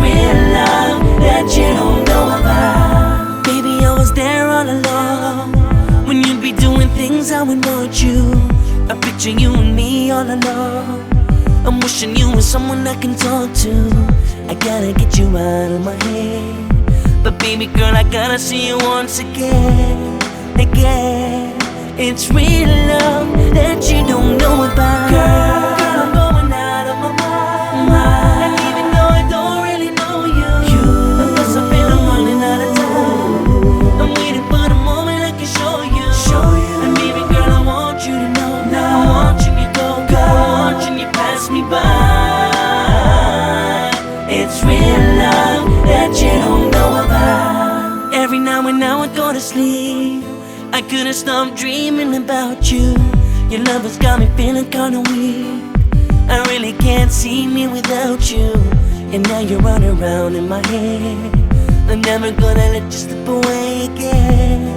real love that you don't know about. Baby, I was there all along when you'd be doing things I would want you. I picture you and me all alone. I'm wishing you were someone I can talk to. I gotta get you out of my head, but baby girl, I gotta see you once again. It's real love that you don't know about. Girl, I'm going out of my mind. And even though I don't really know you, I guess I feel I'm running out of time. I'm waiting for the moment I can show you. And baby girl, I want you to know. I'm watching you go, I'm watching you pass me by. It's real love that you don't know about. Every now and now I go to sleep, I couldn't stop dreaming about you. Your love has got me feeling kinda weak. I really can't see me without you. And now you're running around in my head. I'm never gonna let you slip away again.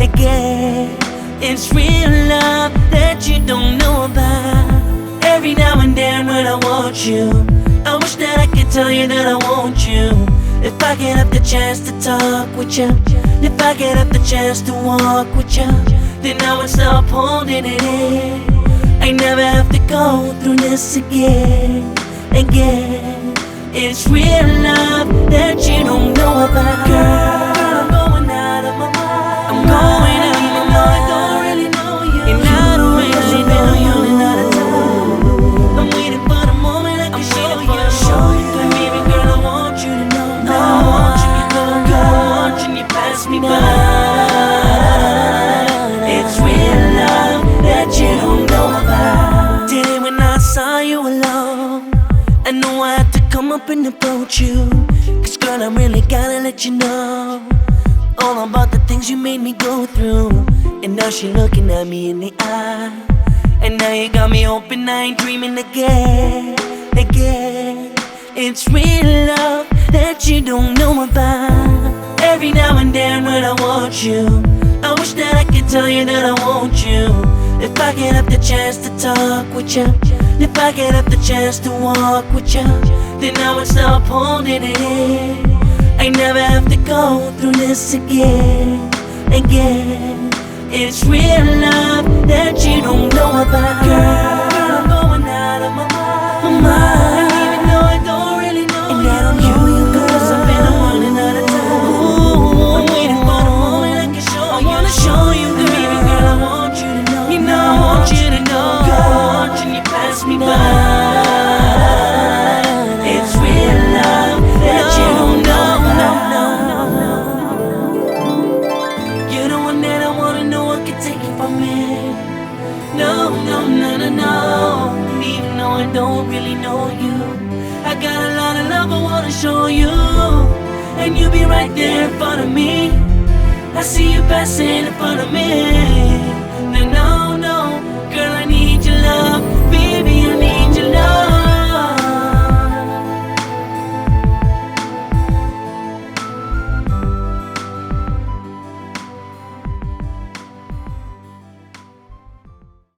It's real love that you don't know about. Every now and then when I want you, I wish that I could tell you that I want you. If I get up the chance to talk with you, if I get up the chance to walk with you, then I would stop holding it in. I never have to go through this again. It's real love that you don't know about. Girl, I'm going out of my mind. I'm going out of my mind. I don't really know you, and I don't really know you. Out of time, I'm waiting for the moment I can show you. And baby girl, I want you to know. I want you to go, I want you to pass me by. It's real love that you don't know about. Today when I saw you alone, I knew I had to come up and approach you. Cause girl, I really gotta let you know all about the things you made me go through. And now she looking at me in the eye, and now you got me hoping I ain't dreaming again. It's real love that you don't know about. Every now and then when I want you, I wish that I could tell you that I want you. If I get up the chance to talk with you, if I get up the chance to walk with you, then I would stop holding it in. I never have to go through this again. It's real love that you don't know about. Girl, I'm going out of my mind. And even though I don't really know you, and I don't know you, cause I've been running out of time. I'm waiting for the moment I can show you. I wanna show you, girl. Baby girl, I want you to know. You know I want you to know. Girl, I want you to pass me by. It's real love that you don't know about. You're the one that I wanna know. I can take it from me. No. And even though I don't really know you, I got a lot of love I wanna show you. And you be right there in front of me. I see you passing in front of me.